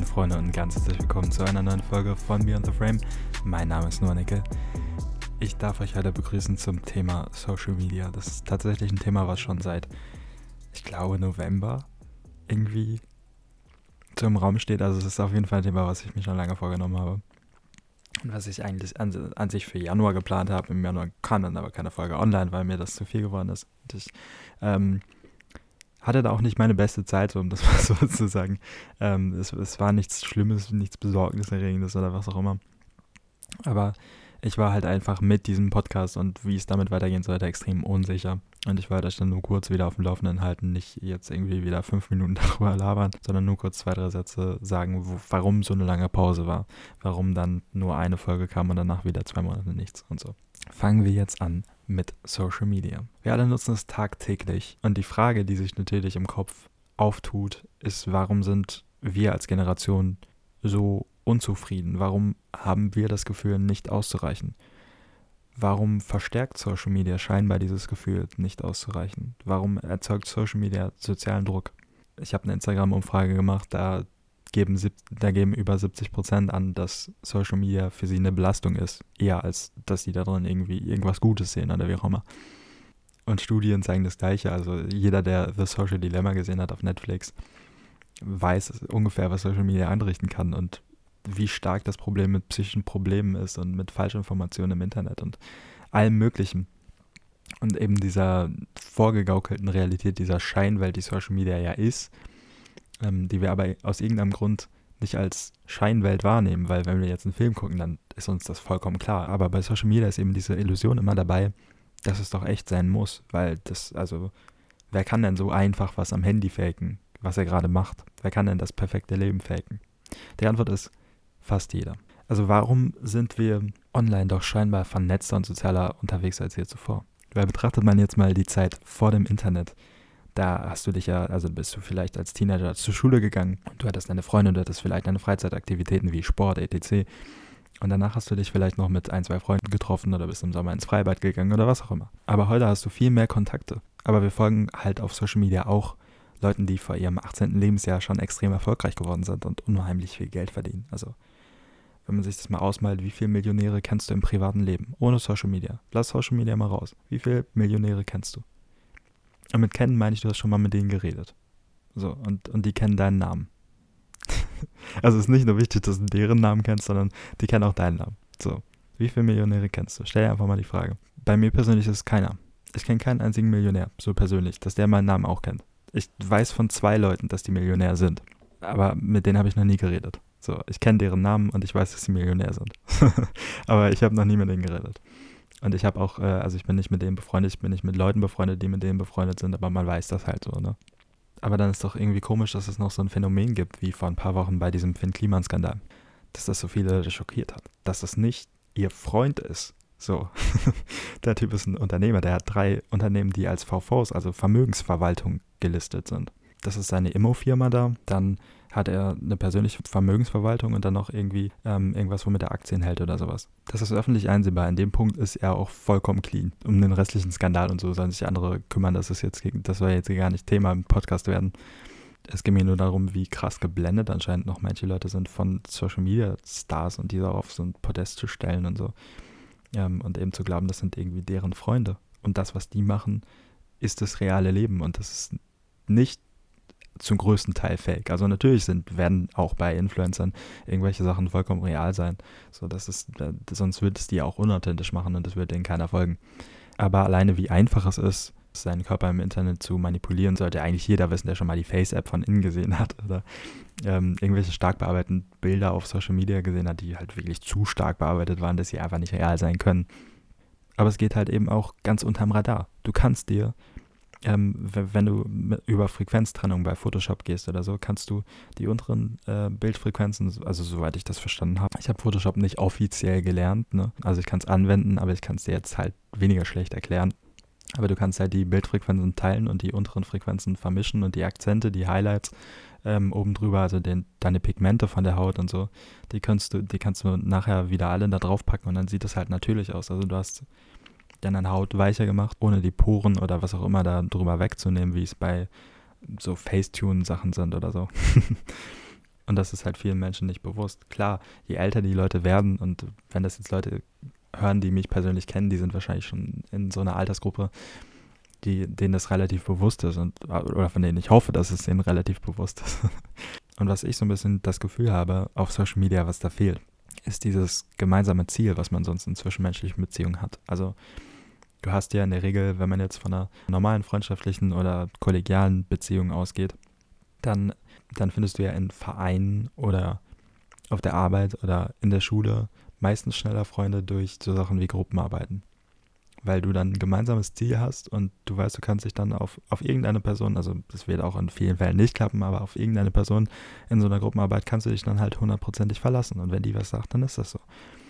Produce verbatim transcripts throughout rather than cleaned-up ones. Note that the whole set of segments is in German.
Freunde und ganz herzlich willkommen zu einer neuen Folge von Beyond the Frame. Mein Name ist Noah Nickel. Ich darf euch heute begrüßen zum Thema Social Media. Das ist tatsächlich ein Thema, was schon seit, ich glaube, November irgendwie so im Raum steht. Also es ist auf jeden Fall ein Thema, was ich mir schon lange vorgenommen habe. Und was ich eigentlich an, an sich für Januar geplant habe. Im Januar kam dann aber keine Folge online, weil mir das zu viel geworden ist. Und ich ähm, hatte da auch nicht meine beste Zeit, um das mal so zu sagen. Ähm, es, es war nichts Schlimmes, nichts Besorgniserregendes oder was auch immer. Aber ich war halt einfach mit diesem Podcast und wie es damit weitergehen sollte, extrem unsicher. Und ich wollte euch dann nur kurz wieder auf dem Laufenden halten, nicht jetzt irgendwie wieder fünf Minuten darüber labern, sondern nur kurz zwei, drei Sätze sagen, wo, warum so eine lange Pause war. Warum dann nur eine Folge kam und danach wieder zwei Monate nichts und so. Fangen wir jetzt an mit Social Media. Wir alle nutzen es tagtäglich und die Frage, die sich natürlich im Kopf auftut, ist, warum sind wir als Generation so unzufrieden? Warum haben wir das Gefühl, nicht auszureichen? Warum verstärkt Social Media scheinbar dieses Gefühl, nicht auszureichen? Warum erzeugt Social Media sozialen Druck? Ich habe eine Instagram-Umfrage gemacht, da geben, sieb- da geben über siebzig Prozent an, dass Social Media für sie eine Belastung ist, eher als dass sie da drin irgendwie irgendwas Gutes sehen oder wie auch immer. Und Studien zeigen das Gleiche, also jeder, der The Social Dilemma gesehen hat auf Netflix, weiß ungefähr, was Social Media anrichten kann und wie stark das Problem mit psychischen Problemen ist und mit Falschinformationen im Internet und allem Möglichen. Und eben dieser vorgegaukelten Realität, dieser Scheinwelt, die Social Media ja ist, ähm, die wir aber aus irgendeinem Grund nicht als Scheinwelt wahrnehmen, weil wenn wir jetzt einen Film gucken, dann ist uns das vollkommen klar. Aber bei Social Media ist eben diese Illusion immer dabei, dass es doch echt sein muss, weil das, also, wer kann denn so einfach was am Handy faken, was er gerade macht? Wer kann denn das perfekte Leben faken? Die Antwort ist fast jeder. Also warum sind wir online doch scheinbar vernetzter und sozialer unterwegs als je zuvor? Weil betrachtet man jetzt mal die Zeit vor dem Internet, da hast du dich ja, also bist du vielleicht als Teenager zur Schule gegangen und du hattest deine Freunde, du hattest vielleicht deine Freizeitaktivitäten wie Sport, et cetera. Und danach hast du dich vielleicht noch mit ein, zwei Freunden getroffen oder bist im Sommer ins Freibad gegangen oder was auch immer. Aber heute hast du viel mehr Kontakte. Aber wir folgen halt auf Social Media auch Leuten, die vor ihrem achtzehnten Lebensjahr schon extrem erfolgreich geworden sind und unheimlich viel Geld verdienen. Also wenn man sich das mal ausmalt, wie viele Millionäre kennst du im privaten Leben? Ohne Social Media. Lass Social Media mal raus. Wie viele Millionäre kennst du? Und mit kennen meine ich, du hast schon mal mit denen geredet. So, und, und die kennen deinen Namen. Also es ist nicht nur wichtig, dass du deren Namen kennst, sondern die kennen auch deinen Namen. So, wie viele Millionäre kennst du? Stell dir einfach mal die Frage. Bei mir persönlich ist es keiner. Ich kenne keinen einzigen Millionär, so persönlich, dass der meinen Namen auch kennt. Ich weiß von zwei Leuten, dass die Millionär sind. Aber mit denen habe ich noch nie geredet. So, ich kenne deren Namen und ich weiß, dass sie Millionär sind. Aber ich habe noch nie mit denen geredet. Und ich habe auch, äh, also ich bin nicht mit denen befreundet, ich bin nicht mit Leuten befreundet, die mit denen befreundet sind, aber man weiß das halt so, ne? Aber dann ist doch irgendwie komisch, dass es noch so ein Phänomen gibt, wie vor ein paar Wochen bei diesem Finn-Kliman-Skandal. Dass das so viele Leute schockiert hat. Dass das nicht ihr Freund ist. So, der Typ ist ein Unternehmer, der hat drei Unternehmen, die als V Vs, also Vermögensverwaltung, gelistet sind. Das ist seine Immo-Firma da, dann hat er eine persönliche Vermögensverwaltung und dann noch irgendwie ähm, irgendwas, womit er Aktien hält oder sowas. Das ist öffentlich einsehbar. In dem Punkt ist er auch vollkommen clean. Um den restlichen Skandal und so sollen sich andere kümmern. Das ist jetzt, das soll jetzt gar nicht Thema im Podcast werden. Es geht mir nur darum, wie krass geblendet anscheinend noch manche Leute sind von Social Media Stars und die da auf so ein Podest zu stellen und so. Ähm, und eben zu glauben, das sind irgendwie deren Freunde. Und das, was die machen, ist das reale Leben. Und das ist nicht zum größten Teil fake. Also natürlich sind, werden auch bei Influencern irgendwelche Sachen vollkommen real sein. So, das ist, sonst würde es die auch unauthentisch machen und das würde denen keiner folgen. Aber alleine wie einfach es ist, seinen Körper im Internet zu manipulieren, sollte eigentlich jeder wissen, der schon mal die Face-App von innen gesehen hat oder ähm, irgendwelche stark bearbeiteten Bilder auf Social Media gesehen hat, die halt wirklich zu stark bearbeitet waren, dass sie einfach nicht real sein können. Aber es geht halt eben auch ganz unterm Radar. Du kannst dir Ähm, wenn du über Frequenztrennung bei Photoshop gehst oder so, kannst du die unteren äh, Bildfrequenzen, also soweit ich das verstanden habe, ich habe Photoshop nicht offiziell gelernt, ne? Also ich kann es anwenden, aber ich kann es dir jetzt halt weniger schlecht erklären. Aber du kannst halt die Bildfrequenzen teilen und die unteren Frequenzen vermischen und die Akzente, die Highlights ähm, oben drüber, also den, deine Pigmente von der Haut und so, die kannst du, die kannst du nachher wieder alle da drauf packen und dann sieht das halt natürlich aus. Also du hast dann deine Haut weicher gemacht, ohne die Poren oder was auch immer da drüber wegzunehmen, wie es bei so Facetune-Sachen sind oder so. Und das ist halt vielen Menschen nicht bewusst. Klar, je älter die Leute werden und wenn das jetzt Leute hören, die mich persönlich kennen, die sind wahrscheinlich schon in so einer Altersgruppe, die, denen das relativ bewusst ist und, oder von denen ich hoffe, dass es denen relativ bewusst ist. Und was ich so ein bisschen das Gefühl habe auf Social Media, was da fehlt, ist dieses gemeinsame Ziel, was man sonst in zwischenmenschlichen Beziehungen hat. Also du hast ja in der Regel, wenn man jetzt von einer normalen freundschaftlichen oder kollegialen Beziehung ausgeht, dann, dann findest du ja in Vereinen oder auf der Arbeit oder in der Schule meistens schneller Freunde durch so Sachen wie Gruppenarbeiten. Weil du dann ein gemeinsames Ziel hast und du weißt, du kannst dich dann auf, auf irgendeine Person, also das wird auch in vielen Fällen nicht klappen, aber auf irgendeine Person in so einer Gruppenarbeit kannst du dich dann halt hundertprozentig verlassen. Und wenn die was sagt, dann ist das so.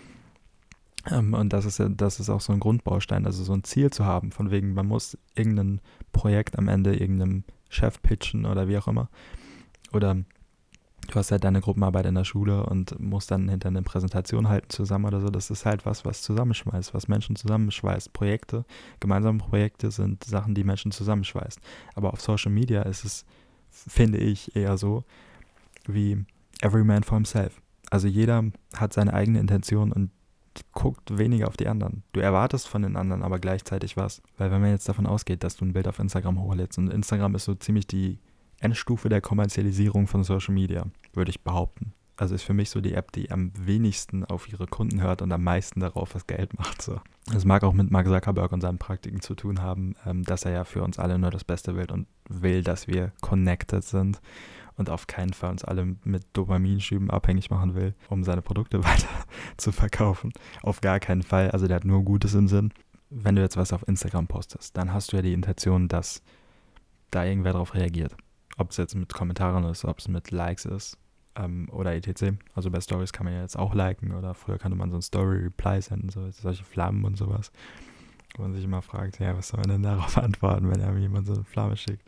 Ähm, und das ist ja, das ist auch so ein Grundbaustein, also so ein Ziel zu haben, von wegen, man muss irgendein Projekt am Ende irgendeinem Chef pitchen oder wie auch immer. Oder du hast halt deine Gruppenarbeit in der Schule und musst dann hinter eine Präsentation halten zusammen oder so. Das ist halt was, was zusammenschweißt, was Menschen zusammenschweißt. Projekte, gemeinsame Projekte sind Sachen, die Menschen zusammenschweißt. Aber auf Social Media ist es, finde ich, eher so wie every man for himself. Also jeder hat seine eigene Intention und guckt weniger auf die anderen. Du erwartest von den anderen aber gleichzeitig was. Weil wenn man jetzt davon ausgeht, dass du ein Bild auf Instagram hochlädst und Instagram ist so ziemlich die Endstufe der Kommerzialisierung von Social Media, würde ich behaupten. Also ist für mich so die App, die am wenigsten auf ihre Kunden hört und am meisten darauf was Geld macht. So. Das mag auch mit Mark Zuckerberg und seinen Praktiken zu tun haben, ähm, dass er ja für uns alle nur das Beste will und will, dass wir connected sind und auf keinen Fall uns alle mit Dopaminschüben abhängig machen will, um seine Produkte weiter zu verkaufen. Auf gar keinen Fall. Also der hat nur Gutes im Sinn. Wenn du jetzt was auf Instagram postest, dann hast du ja die Intention, dass da irgendwer drauf reagiert. Ob es jetzt mit Kommentaren ist, ob es mit Likes ist ähm, oder et cetera. Also bei Stories kann man ja jetzt auch liken oder früher kannte man so ein Story-Reply senden, so, solche Flammen und sowas. Wo man sich immer fragt, ja, was soll man denn darauf antworten, wenn einem jemand so eine Flamme schickt?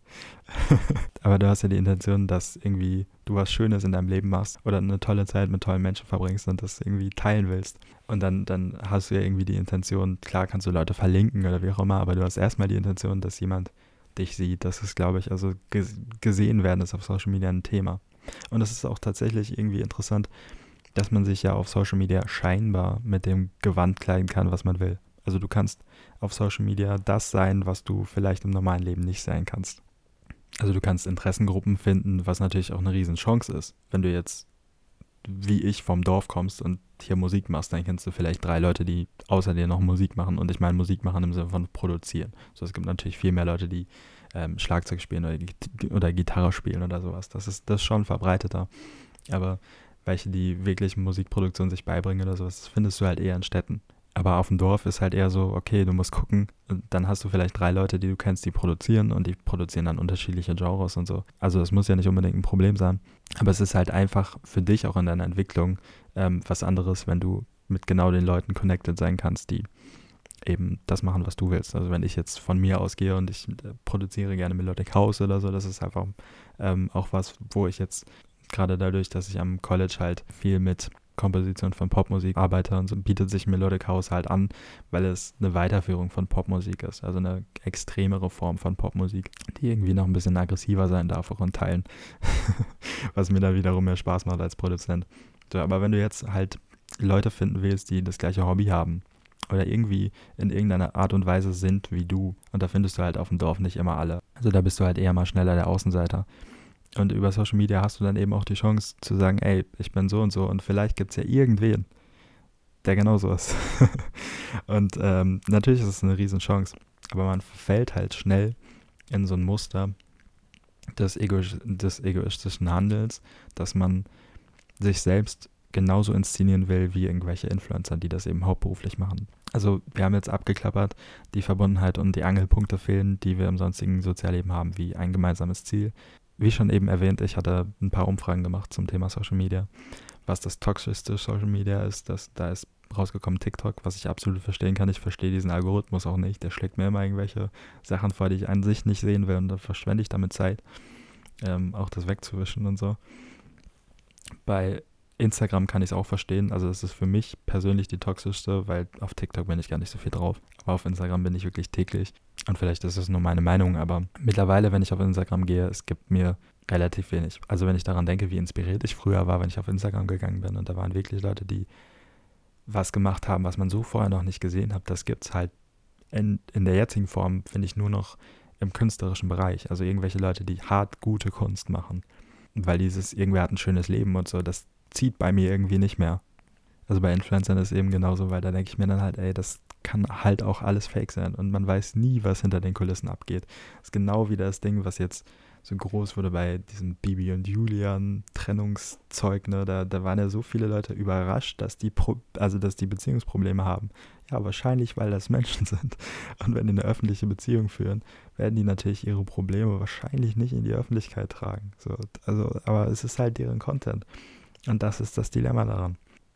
Aber du hast ja die Intention, dass irgendwie du was Schönes in deinem Leben machst oder eine tolle Zeit mit tollen Menschen verbringst und das irgendwie teilen willst. Und dann, dann hast du ja irgendwie die Intention, klar kannst du Leute verlinken oder wie auch immer, aber du hast erstmal die Intention, dass jemand dich sieht. Das ist, glaube ich, also gesehen werden ist auf Social Media ein Thema. Und das ist auch tatsächlich irgendwie interessant, dass man sich ja auf Social Media scheinbar mit dem Gewand kleiden kann, was man will. Also du kannst auf Social Media das sein, was du vielleicht im normalen Leben nicht sein kannst. Also du kannst Interessengruppen finden, was natürlich auch eine Riesenchance ist. Wenn du jetzt, wie ich, vom Dorf kommst und hier Musik machst, dann kennst du vielleicht drei Leute, die außer dir noch Musik machen. Und ich meine Musik machen im Sinne von produzieren. So, es gibt natürlich viel mehr Leute, die ähm, Schlagzeug spielen oder, oder Gitarre spielen oder sowas. Das ist, das ist schon verbreiteter. Aber welche, die wirklich Musikproduktion sich beibringen oder sowas, das findest du halt eher in Städten. Aber auf dem Dorf ist halt eher so, okay, du musst gucken, und dann hast du vielleicht drei Leute, die du kennst, die produzieren und die produzieren dann unterschiedliche Genres und so. Also das muss ja nicht unbedingt ein Problem sein, aber es ist halt einfach für dich auch in deiner Entwicklung ähm, was anderes, wenn du mit genau den Leuten connected sein kannst, die eben das machen, was du willst. Also wenn ich jetzt von mir ausgehe und ich äh, produziere gerne Melodic House oder so, das ist einfach ähm, auch was, wo ich jetzt gerade dadurch, dass ich am College halt viel mit Komposition von Popmusik arbeite und so, bietet sich Melodic House halt an, weil es eine Weiterführung von Popmusik ist, also eine extremere Form von Popmusik, die irgendwie noch ein bisschen aggressiver sein darf, auch in Teilen, was mir dann wiederum mehr Spaß macht als Produzent. So, aber wenn du jetzt halt Leute finden willst, die das gleiche Hobby haben oder irgendwie in irgendeiner Art und Weise sind wie du, und da findest du halt auf dem Dorf nicht immer alle, also da bist du halt eher mal schneller der Außenseiter. Und über Social Media hast du dann eben auch die Chance zu sagen, ey, ich bin so und so und vielleicht gibt es ja irgendwen, der genauso ist. Und ähm, natürlich ist es eine Riesenchance, aber man fällt halt schnell in so ein Muster des, Egoisch- des egoistischen Handelns, dass man sich selbst genauso inszenieren will wie irgendwelche Influencer, die das eben hauptberuflich machen. Also wir haben jetzt abgeklappert, die Verbundenheit und die Angelpunkte fehlen, die wir im sonstigen Sozialleben haben, wie ein gemeinsames Ziel. Wie schon eben erwähnt, ich hatte ein paar Umfragen gemacht zum Thema Social Media. Was das toxischste Social Media ist, das, da ist rausgekommen TikTok, was ich absolut verstehen kann. Ich verstehe diesen Algorithmus auch nicht. Der schlägt mir immer irgendwelche Sachen vor, die ich an sich nicht sehen will und dann verschwende ich damit Zeit, ähm, auch das wegzuwischen und so. Bei Instagram kann ich es auch verstehen. Also das ist für mich persönlich die toxischste, weil auf TikTok bin ich gar nicht so viel drauf. Aber auf Instagram bin ich wirklich täglich. Und vielleicht ist es nur meine Meinung, aber mittlerweile, wenn ich auf Instagram gehe, es gibt mir relativ wenig. Also wenn ich daran denke, wie inspiriert ich früher war, wenn ich auf Instagram gegangen bin und da waren wirklich Leute, die was gemacht haben, was man so vorher noch nicht gesehen hat, das gibt es halt in, in der jetzigen Form, finde ich, nur noch im künstlerischen Bereich. Also irgendwelche Leute, die hart gute Kunst machen. Weil dieses, irgendwer hat ein schönes Leben und so, das zieht bei mir irgendwie nicht mehr. Also bei Influencern ist es eben genauso, weil da denke ich mir dann halt, ey, das kann halt auch alles fake sein und man weiß nie, was hinter den Kulissen abgeht. Das ist genau wie das Ding, was jetzt so groß wurde bei diesem Bibi und Julian Trennungszeug, ne? Da, da waren ja so viele Leute überrascht, dass die Pro- also dass die Beziehungsprobleme haben. Ja, wahrscheinlich, weil das Menschen sind. Und wenn die eine öffentliche Beziehung führen, werden die natürlich ihre Probleme wahrscheinlich nicht in die Öffentlichkeit tragen. So, also, aber es ist halt deren Content. Und das ist das Dilemma daran.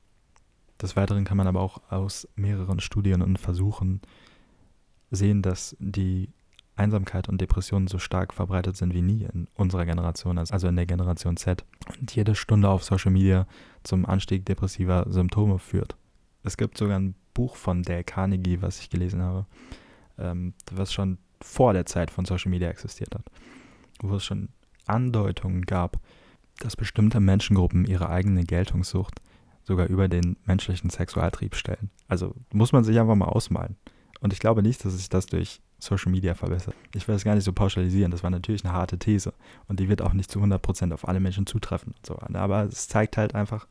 Des Weiteren kann man aber auch aus mehreren Studien und Versuchen sehen, dass die Einsamkeit und Depressionen so stark verbreitet sind wie nie in unserer Generation, also in der Generation Z. Und jede Stunde auf Social Media zum Anstieg depressiver Symptome führt. Es gibt sogar ein Buch von Dale Carnegie, was ich gelesen habe, ähm, was schon vor der Zeit von Social Media existiert hat, wo es schon Andeutungen gab, dass bestimmte Menschengruppen ihre eigene Geltungssucht sogar über den menschlichen Sexualtrieb stellen. Also muss man sich einfach mal ausmalen. Und ich glaube nicht, dass sich das durch Social Media verbessert. Ich will das gar nicht so pauschalisieren. Das war natürlich eine harte These. Und die wird auch nicht zu hundert Prozent auf alle Menschen zutreffen. Und so. Aber es zeigt halt einfach,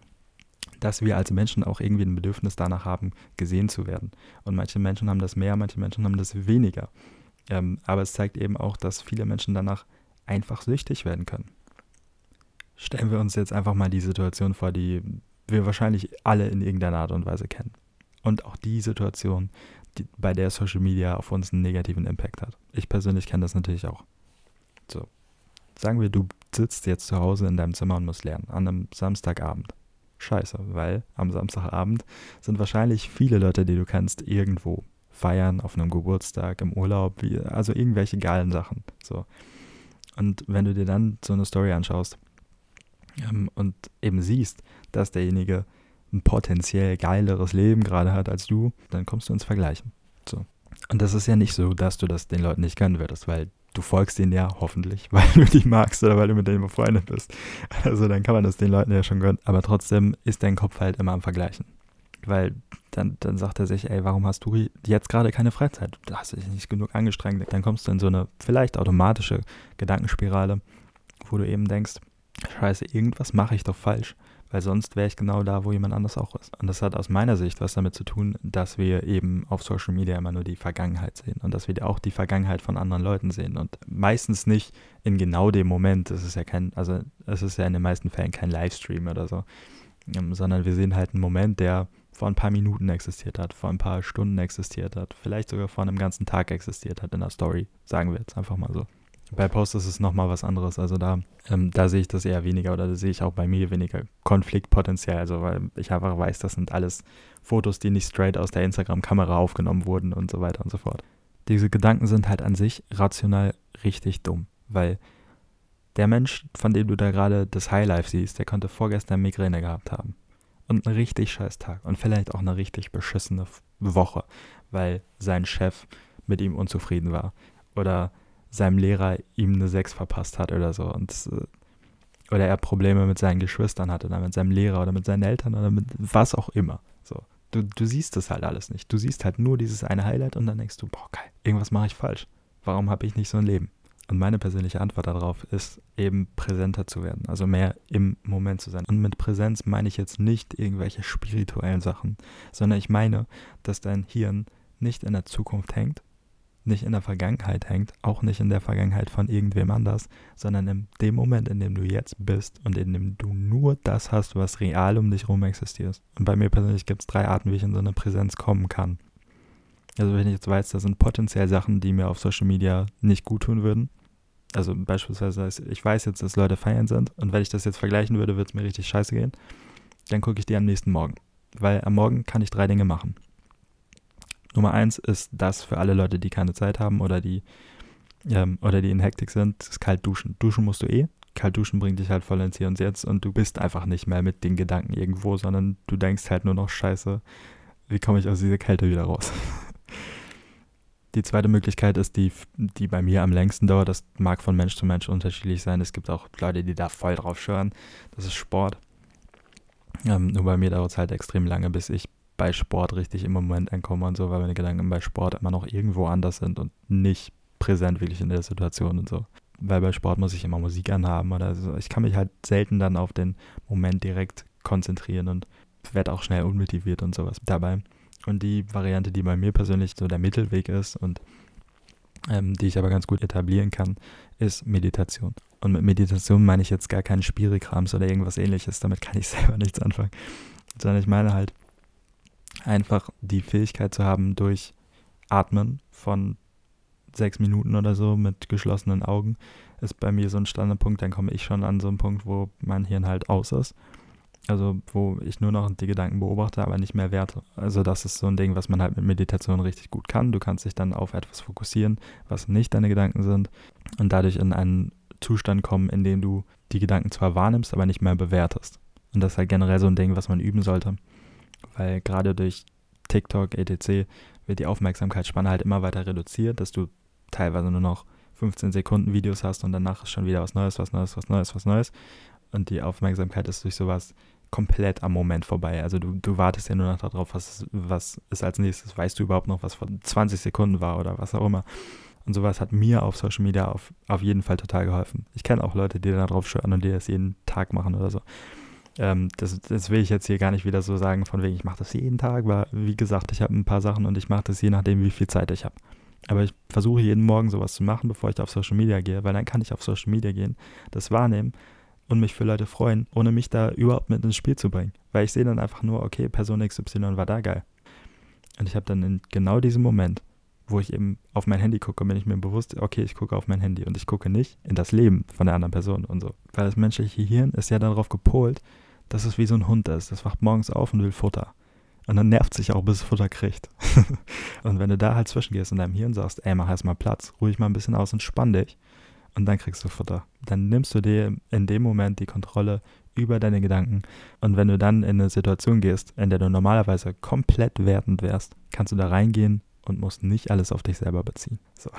dass wir als Menschen auch irgendwie ein Bedürfnis danach haben, gesehen zu werden. Und manche Menschen haben das mehr, manche Menschen haben das weniger. Ähm, aber es zeigt eben auch, dass viele Menschen danach einfach süchtig werden können. Stellen wir uns jetzt einfach mal die Situation vor, die wir wahrscheinlich alle in irgendeiner Art und Weise kennen. Und auch die Situation, die, bei der Social Media auf uns einen negativen Impact hat. Ich persönlich kenne das natürlich auch. So, sagen wir, du sitzt jetzt zu Hause in deinem Zimmer und musst lernen, an einem Samstagabend. Scheiße, weil am Samstagabend sind wahrscheinlich viele Leute, die du kennst, irgendwo feiern, auf einem Geburtstag, im Urlaub, wie, also irgendwelche geilen Sachen. So. Und wenn du dir dann so eine Story anschaust ähm, und eben siehst, dass derjenige ein potenziell geileres Leben gerade hat als du, dann kommst du ins Vergleichen. So. Und das ist ja nicht so, dass du das den Leuten nicht gönnen würdest, weil du folgst denen ja hoffentlich, weil du die magst oder weil du mit denen befreundet bist. Also dann kann man das den Leuten ja schon gönnen. Aber trotzdem ist dein Kopf halt immer am Vergleichen. Weil dann, dann sagt er sich, ey, warum hast du jetzt gerade keine Freizeit? Du hast dich nicht genug angestrengt. Dann kommst du in so eine vielleicht automatische Gedankenspirale, wo du eben denkst, scheiße, irgendwas mache ich doch falsch. Weil sonst wäre ich genau da, wo jemand anders auch ist. Und das hat aus meiner Sicht was damit zu tun, dass wir eben auf Social Media immer nur die Vergangenheit sehen und dass wir auch die Vergangenheit von anderen Leuten sehen und meistens nicht in genau dem Moment. Es ist ja kein, also es ist ja in den meisten Fällen kein Livestream oder so, sondern wir sehen halt einen Moment, der vor ein paar Minuten existiert hat, vor ein paar Stunden existiert hat, vielleicht sogar vor einem ganzen Tag existiert hat in der Story, sagen wir jetzt einfach mal so. Bei Posts ist es nochmal was anderes, also da, ähm, da sehe ich das eher weniger oder da sehe ich auch bei mir weniger Konfliktpotenzial, also weil ich einfach weiß, das sind alles Fotos, die nicht straight aus der Instagram-Kamera aufgenommen wurden und so weiter und so fort. Diese Gedanken sind halt an sich rational richtig dumm, weil der Mensch, von dem du da gerade das Highlife siehst, der konnte vorgestern Migräne gehabt haben und einen richtig scheiß Tag und vielleicht auch eine richtig beschissene Woche, weil sein Chef mit ihm unzufrieden war oder seinem Lehrer ihm eine sechs verpasst hat oder so und oder er Probleme mit seinen Geschwistern hatte oder mit seinem Lehrer oder mit seinen Eltern oder mit was auch immer. So, du, du siehst das halt alles nicht. Du siehst halt nur dieses eine Highlight und dann denkst du, boah geil, irgendwas mache ich falsch. Warum habe ich nicht so ein Leben? Und meine persönliche Antwort darauf ist eben präsenter zu werden, also mehr im Moment zu sein. Und mit Präsenz meine ich jetzt nicht irgendwelche spirituellen Sachen, sondern ich meine, dass dein Hirn nicht in der Zukunft hängt, nicht in der Vergangenheit hängt, auch nicht in der Vergangenheit von irgendwem anders, sondern in dem Moment, in dem du jetzt bist und in dem du nur das hast, was real um dich herum existiert. Und bei mir persönlich gibt es drei Arten, wie ich in so eine Präsenz kommen kann. Also wenn ich jetzt weiß, das sind potenziell Sachen, die mir auf Social Media nicht gut tun würden. Also beispielsweise, ich weiß jetzt, dass Leute feiern sind und wenn ich das jetzt vergleichen würde, würde es mir richtig scheiße gehen. Dann gucke ich die am nächsten Morgen. Weil am Morgen kann ich drei Dinge machen. Nummer eins ist das für alle Leute, die keine Zeit haben oder die ähm, oder die in Hektik sind, ist kalt duschen. Duschen musst du eh. Kalt duschen bringt dich halt voll ins Hier und Jetzt und du bist einfach nicht mehr mit den Gedanken irgendwo, sondern du denkst halt nur noch, scheiße, wie komme ich aus dieser Kälte wieder raus? Die zweite Möglichkeit ist die, die bei mir am längsten dauert. Das mag von Mensch zu Mensch unterschiedlich sein. Es gibt auch Leute, die da voll drauf schwören. Das ist Sport. Ähm, nur bei mir dauert es halt extrem lange, bis ich bei Sport richtig im Moment ankomme und so, weil meine Gedanken bei Sport immer noch irgendwo anders sind und nicht präsent wirklich in der Situation und so. Weil bei Sport muss ich immer Musik anhaben oder so. Ich kann mich halt selten dann auf den Moment direkt konzentrieren und werde auch schnell unmotiviert und sowas dabei. Und die Variante, die bei mir persönlich so der Mittelweg ist und ähm, die ich aber ganz gut etablieren kann, ist Meditation. Und mit Meditation meine ich jetzt gar keinen Spirikrams oder irgendwas ähnliches, damit kann ich selber nichts anfangen. Sondern ich meine halt einfach die Fähigkeit zu haben, durch Atmen von sechs Minuten oder so mit geschlossenen Augen, ist bei mir so ein Standardpunkt, dann komme ich schon an so einen Punkt, wo mein Hirn halt aus ist. Also wo ich nur noch die Gedanken beobachte, aber nicht mehr werte. Also das ist so ein Ding, was man halt mit Meditation richtig gut kann. Du kannst dich dann auf etwas fokussieren, was nicht deine Gedanken sind und dadurch in einen Zustand kommen, in dem du die Gedanken zwar wahrnimmst, aber nicht mehr bewertest. Und das ist halt generell so ein Ding, was man üben sollte. Weil gerade durch TikTok, et cetera wird die Aufmerksamkeitsspanne halt immer weiter reduziert, dass du teilweise nur noch fünfzehn Sekunden Videos hast und danach ist schon wieder was Neues, was Neues, was Neues, was Neues. Und die Aufmerksamkeit ist durch sowas komplett am Moment vorbei. Also du, du wartest ja nur noch darauf, was, was ist als nächstes. Weißt du überhaupt noch, was vor zwanzig Sekunden war oder was auch immer. Und sowas hat mir auf Social Media auf, auf jeden Fall total geholfen. Ich kenne auch Leute, die da drauf schwören und die das jeden Tag machen oder so. Ähm, das, das will ich jetzt hier gar nicht wieder so sagen, von wegen, ich mache das jeden Tag, weil wie gesagt, ich habe ein paar Sachen und ich mache das je nachdem, wie viel Zeit ich habe. Aber ich versuche jeden Morgen sowas zu machen, bevor ich da auf Social Media gehe, weil dann kann ich auf Social Media gehen, das wahrnehmen und mich für Leute freuen, ohne mich da überhaupt mit ins Spiel zu bringen. Weil ich sehe dann einfach nur, okay, Person X Y war da geil. Und ich habe dann in genau diesem Moment, wo ich eben auf mein Handy gucke, bin ich mir bewusst, okay, ich gucke auf mein Handy und ich gucke nicht in das Leben von der anderen Person und so. Weil das menschliche Hirn ist ja darauf gepolt, dass es wie so ein Hund ist. Das wacht morgens auf und will Futter. Und dann nervt sich auch, bis es Futter kriegt. Und wenn du da halt zwischengehst in deinem Hirn sagst, ey, mach erstmal Platz, ruhig mal ein bisschen aus, entspann dich. Und dann kriegst du Futter. Dann nimmst du dir in dem Moment die Kontrolle über deine Gedanken. Und wenn du dann in eine Situation gehst, in der du normalerweise komplett wertend wärst, kannst du da reingehen und musst nicht alles auf dich selber beziehen. So.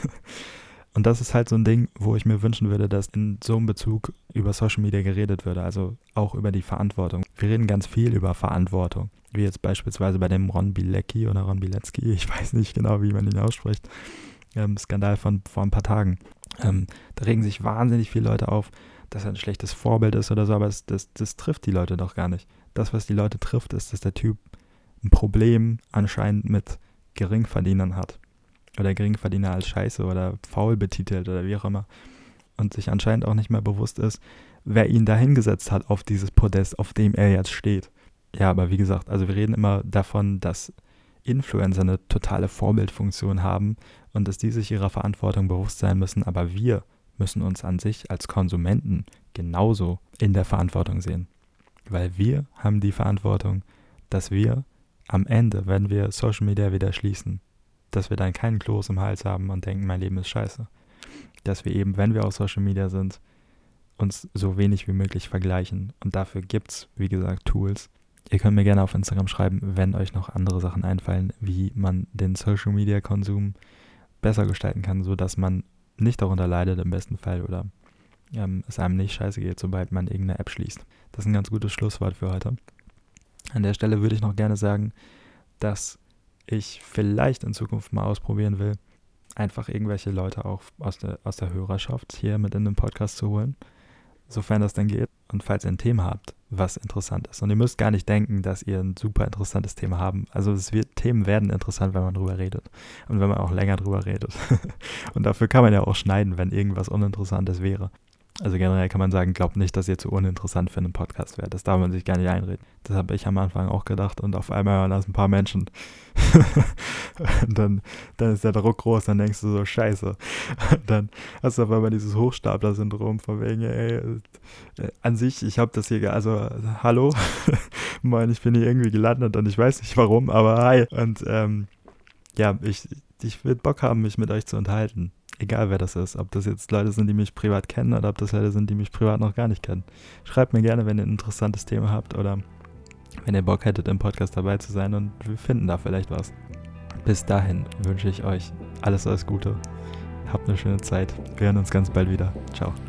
Und das ist halt so ein Ding, wo ich mir wünschen würde, dass in so einem Bezug über Social Media geredet würde, also auch über die Verantwortung. Wir reden ganz viel über Verantwortung, wie jetzt beispielsweise bei dem Ron Bilecki oder Ron Bilecki, ich weiß nicht genau, wie man ihn ausspricht, ähm, Skandal von vor ein paar Tagen. Ähm, da regen sich wahnsinnig viele Leute auf, dass er ein schlechtes Vorbild ist oder so, aber das, das, das trifft die Leute doch gar nicht. Das, was die Leute trifft, ist, dass der Typ ein Problem anscheinend mit Geringverdienern hat. Oder Geringverdiener als Scheiße oder faul betitelt oder wie auch immer. Und sich anscheinend auch nicht mehr bewusst ist, wer ihn da hingesetzt hat auf dieses Podest, auf dem er jetzt steht. Ja, aber wie gesagt, also wir reden immer davon, dass Influencer eine totale Vorbildfunktion haben und dass die sich ihrer Verantwortung bewusst sein müssen, aber wir müssen uns an sich als Konsumenten genauso in der Verantwortung sehen. Weil wir haben die Verantwortung, dass wir am Ende, wenn wir Social Media wieder schließen, dass wir dann keinen Kloß im Hals haben und denken, mein Leben ist scheiße. Dass wir eben, wenn wir auf Social Media sind, uns so wenig wie möglich vergleichen. Und dafür gibt es, wie gesagt, Tools. Ihr könnt mir gerne auf Instagram schreiben, wenn euch noch andere Sachen einfallen, wie man den Social Media Konsum besser gestalten kann, sodass man nicht darunter leidet im besten Fall oder ähm, es einem nicht scheiße geht, sobald man irgendeine App schließt. Das ist ein ganz gutes Schlusswort für heute. An der Stelle würde ich noch gerne sagen, dass ich vielleicht in Zukunft mal ausprobieren will, einfach irgendwelche Leute auch aus der, aus der Hörerschaft hier mit in den Podcast zu holen, sofern das dann geht. Und falls ihr ein Thema habt, was interessant ist. Und ihr müsst gar nicht denken, dass ihr ein super interessantes Thema haben. Also es wird, Themen werden interessant, wenn man drüber redet. Und wenn man auch länger drüber redet. Und dafür kann man ja auch schneiden, wenn irgendwas Uninteressantes wäre. Also generell kann man sagen, glaubt nicht, dass ihr zu uninteressant für einen Podcast wärt. Das darf man sich gar nicht einreden. Das habe ich am Anfang auch gedacht und auf einmal waren das ein paar Menschen. Und dann, dann ist der Druck groß, dann denkst du so, scheiße. Und dann hast du auf einmal dieses Hochstapler-Syndrom von wegen, ey, äh, an sich, ich habe das hier, also hallo, moin, ich bin hier irgendwie gelandet und ich weiß nicht warum, aber hi. Und ähm, ja, ich, ich würde Bock haben, mich mit euch zu unterhalten. Egal wer das ist, ob das jetzt Leute sind, die mich privat kennen oder ob das Leute sind, die mich privat noch gar nicht kennen. Schreibt mir gerne, wenn ihr ein interessantes Thema habt oder wenn ihr Bock hättet, im Podcast dabei zu sein und wir finden da vielleicht was. Bis dahin wünsche ich euch alles, alles Gute. Habt eine schöne Zeit. Wir hören uns ganz bald wieder. Ciao.